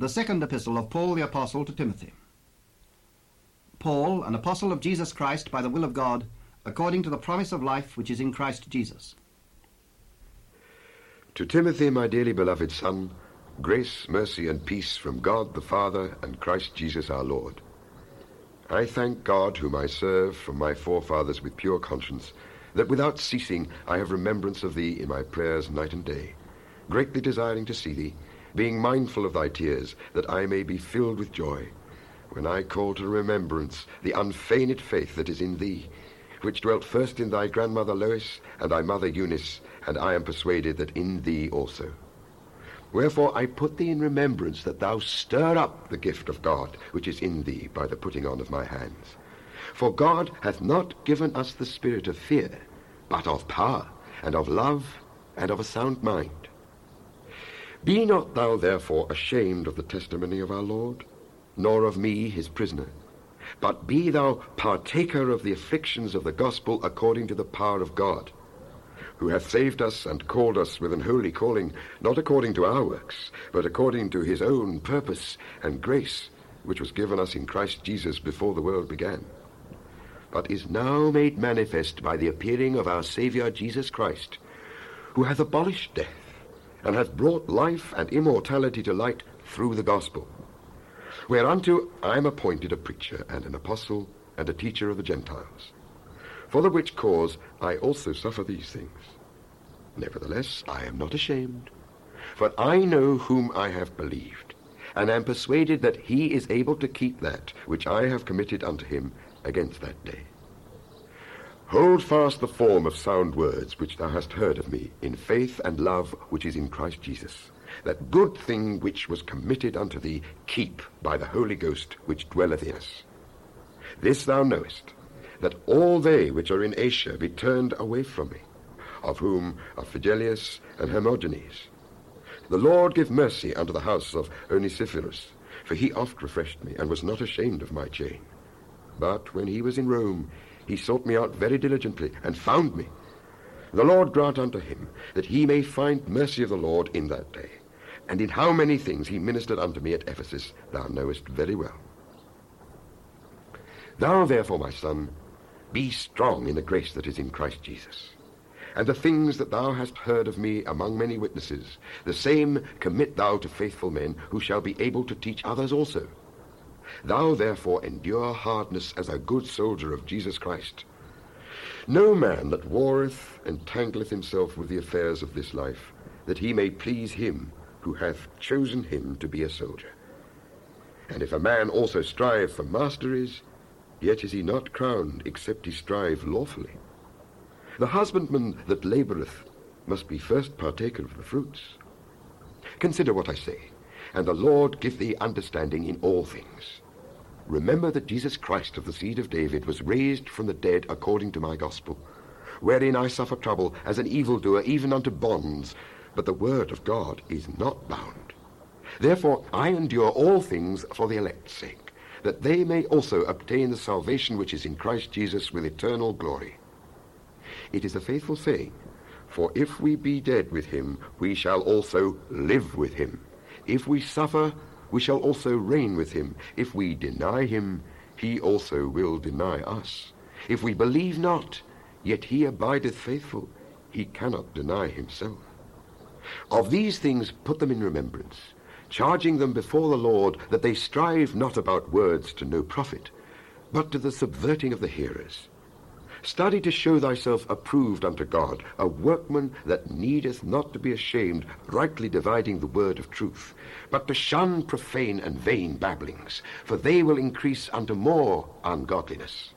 The second epistle of Paul the Apostle to Timothy. Paul, an apostle of Jesus Christ by the will of God, according to the promise of life which is in Christ Jesus. To Timothy, my dearly beloved son, grace, mercy, and peace from God the Father and Christ Jesus our Lord. I thank God, whom I serve from my forefathers with pure conscience, that without ceasing I have remembrance of thee in my prayers night and day, greatly desiring to see thee, being mindful of thy tears, that I may be filled with joy, when I call to remembrance the unfeigned faith that is in thee, which dwelt first in thy grandmother Lois and thy mother Eunice, and I am persuaded that in thee also. Wherefore I put thee in remembrance that thou stir up the gift of God which is in thee by the putting on of my hands. For God hath not given us the spirit of fear, but of power, and of love, and of a sound mind. Be not thou therefore ashamed of the testimony of our Lord, nor of me his prisoner, but be thou partaker of the afflictions of the gospel according to the power of God, who hath saved us and called us with an holy calling, not according to our works, but according to his own purpose and grace, which was given us in Christ Jesus before the world began, but is now made manifest by the appearing of our Saviour Jesus Christ, who hath abolished death, and hath brought life and immortality to light through the gospel, whereunto I am appointed a preacher and an apostle and a teacher of the Gentiles, for the which cause I also suffer these things. Nevertheless, I am not ashamed, for I know whom I have believed, and am persuaded that he is able to keep that which I have committed unto him against that day. Hold fast the form of sound words which thou hast heard of me, in faith and love which is in Christ Jesus. That good thing which was committed unto thee keep by the Holy Ghost which dwelleth in us. This thou knowest, that all they which are in Asia be turned away from me, of whom are Phygellus and Hermogenes. The Lord give mercy unto the house of Onesiphorus, for he oft refreshed me, and was not ashamed of my chain. But when he was in Rome, he sought me out very diligently, and found me. The Lord grant unto him that he may find mercy of the Lord in that day. And in how many things he ministered unto me at Ephesus, thou knowest very well. Thou therefore, my son, be strong in the grace that is in Christ Jesus. And the things that thou hast heard of me among many witnesses, the same commit thou to faithful men, who shall be able to teach others also. Thou therefore endure hardness as a good soldier of Jesus Christ. No man that warreth entangleth himself with the affairs of this life, that he may please him who hath chosen him to be a soldier. And if a man also strive for masteries, yet is he not crowned, except he strive lawfully. The husbandman that laboureth must be first partaker of the fruits. Consider what I say, and the Lord give thee understanding in all things. Remember that Jesus Christ of the seed of David was raised from the dead according to my gospel, wherein I suffer trouble as an evildoer, even unto bonds, but the word of God is not bound. Therefore I endure all things for the elect's sake, that they may also obtain the salvation which is in Christ Jesus with eternal glory. It is a faithful saying, for if we be dead with him, we shall also live with him. If we suffer, we shall also reign with him. If we deny him, he also will deny us. If we believe not, yet he abideth faithful. He cannot deny himself. Of these things put them in remembrance, charging them before the Lord that they strive not about words to no profit, but to the subverting of the hearers. Study to show thyself approved unto God, a workman that needeth not to be ashamed, rightly dividing the word of truth, but to shun profane and vain babblings, for they will increase unto more ungodliness.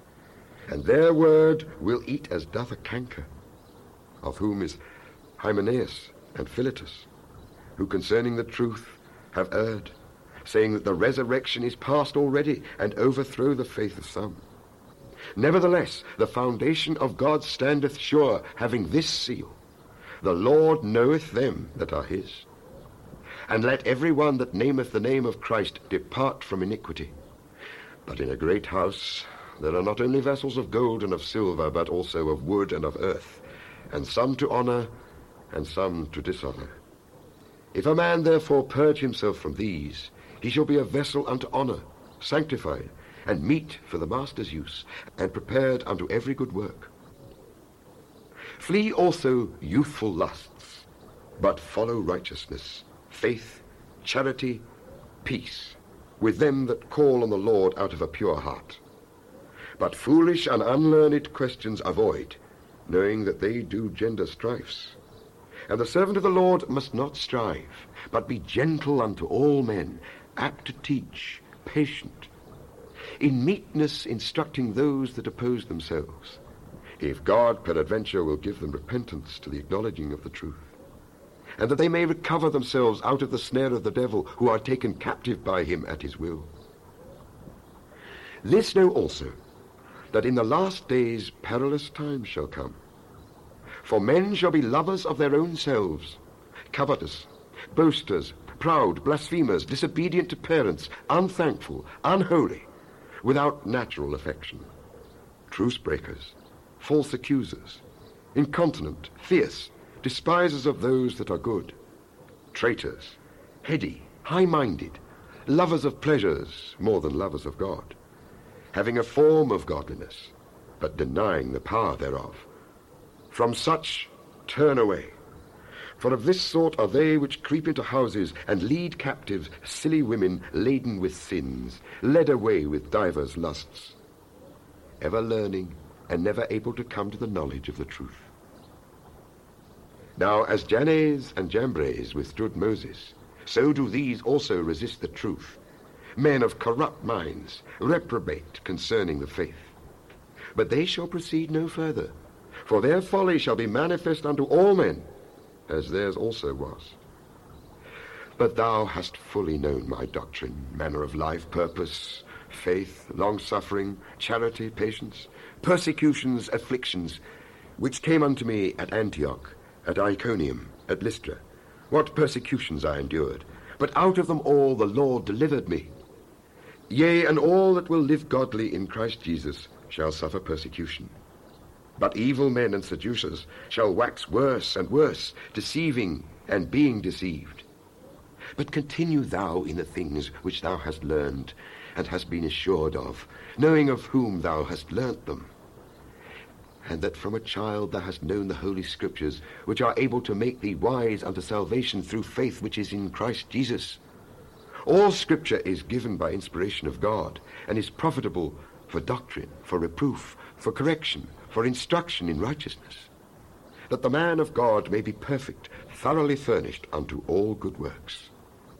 And their word will eat as doth a canker, of whom is Hymenaeus and Philetus, who concerning the truth have erred, saying that the resurrection is past already, and overthrow the faith of some. Nevertheless, the foundation of God standeth sure, having this seal: the Lord knoweth them that are his. And let every one that nameth the name of Christ depart from iniquity. But in a great house there are not only vessels of gold and of silver, but also of wood and of earth, and some to honor, and some to dishonor. If a man therefore purge himself from these, he shall be a vessel unto honour, sanctified, and meet for the master's use, and prepared unto every good work. Flee also youthful lusts, but follow righteousness, faith, charity, peace, with them that call on the Lord out of a pure heart. But foolish and unlearned questions avoid, knowing that they do gender strifes. And the servant of the Lord must not strive, but be gentle unto all men, apt to teach, patient, in meekness instructing those that oppose themselves, if God peradventure will give them repentance to the acknowledging of the truth, and that they may recover themselves out of the snare of the devil, who are taken captive by him at his will. This know also, that in the last days perilous times shall come. For men shall be lovers of their own selves, covetous, boasters, proud, blasphemers, disobedient to parents, unthankful, unholy, without natural affection, truce breakers, false accusers, incontinent, fierce, despisers of those that are good, traitors, heady, high-minded, lovers of pleasures more than lovers of God, having a form of godliness, but denying the power thereof. From such turn away. For of this sort are they which creep into houses and lead captive silly women laden with sins, led away with divers lusts, ever learning and never able to come to the knowledge of the truth. Now as Jannes and Jambres withstood Moses, so do these also resist the truth, men of corrupt minds, reprobate concerning the faith. But they shall proceed no further, for their folly shall be manifest unto all men, as theirs also was. But thou hast fully known my doctrine, manner of life, purpose, faith, long-suffering, charity, patience, persecutions, afflictions, which came unto me at Antioch, at Iconium, at Lystra, what persecutions I endured, but out of them all the Lord delivered me. Yea, and all that will live godly in Christ Jesus shall suffer persecution. But evil men and seducers shall wax worse and worse, deceiving and being deceived. But continue thou in the things which thou hast learned, and hast been assured of, knowing of whom thou hast learnt them, and that from a child thou hast known the Holy Scriptures, which are able to make thee wise unto salvation through faith which is in Christ Jesus. All Scripture is given by inspiration of God, and is profitable for doctrine, for reproof, for correction, for instruction in righteousness, that the man of God may be perfect, thoroughly furnished unto all good works.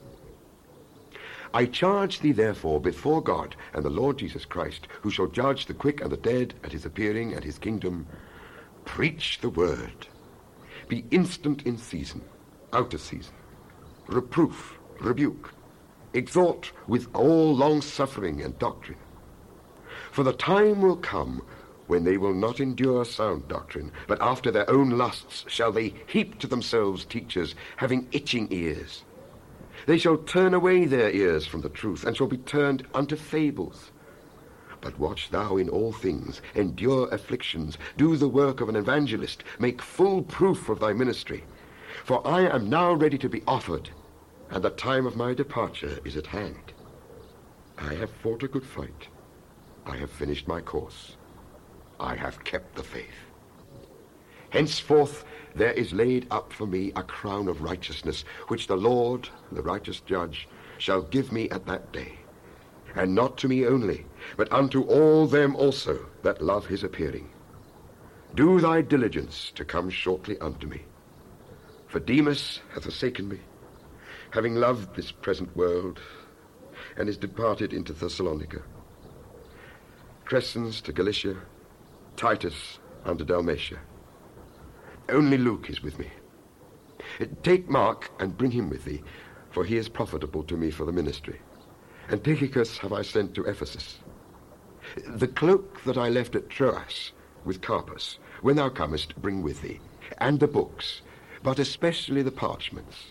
I charge thee therefore before God and the Lord Jesus Christ, who shall judge the quick and the dead at his appearing and his kingdom, preach the word. Be instant in season, out of season, reproof, rebuke, exhort with all long-suffering and doctrine. For the time will come when they will not endure sound doctrine, but after their own lusts shall they heap to themselves teachers, having itching ears. They shall turn away their ears from the truth, and shall be turned unto fables. But watch thou in all things, endure afflictions, do the work of an evangelist, make full proof of thy ministry. For I am now ready to be offered, and the time of my departure is at hand. I have fought a good fight. I have finished my course. I have kept the faith. Henceforth there is laid up for me a crown of righteousness, which the Lord, the righteous judge, shall give me at that day. And not to me only, but unto all them also that love his appearing. Do thy diligence to come shortly unto me. For Demas hath forsaken me, having loved this present world, and is departed into Thessalonica. Crescens to Galatia, Titus unto Dalmatia. Only Luke is with me. Take Mark and bring him with thee, for he is profitable to me for the ministry. And Tychicus have I sent to Ephesus. The cloak that I left at Troas with Carpus, when thou comest, bring with thee, and the books, but especially the parchments.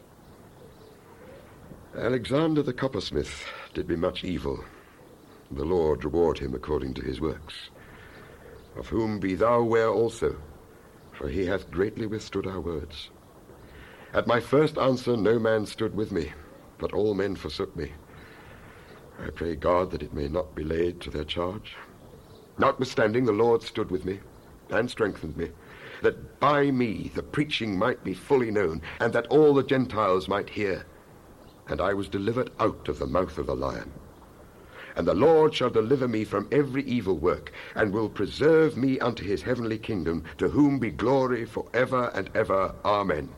Alexander the coppersmith did me much evil. The Lord reward him according to his works. Of whom be thou ware also, for he hath greatly withstood our words. At my first answer no man stood with me, but all men forsook me. I pray God that it may not be laid to their charge. Notwithstanding, the Lord stood with me and strengthened me, that by me the preaching might be fully known, and that all the Gentiles might hear. And I was delivered out of the mouth of the lion. And the Lord shall deliver me from every evil work, and will preserve me unto his heavenly kingdom, to whom be glory for ever and ever. Amen.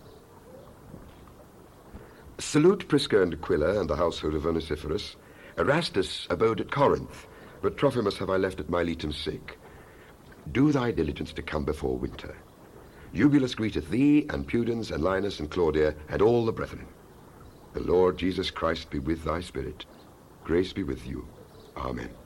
Salute Prisca and Aquila and the household of Onesiphorus. Erastus abode at Corinth, but Trophimus have I left at Miletum's sake. Do thy diligence to come before winter. Eubulus greeteth thee, and Pudens, and Linus, and Claudia, and all the brethren. The Lord Jesus Christ be with thy spirit. Grace be with you. Amen.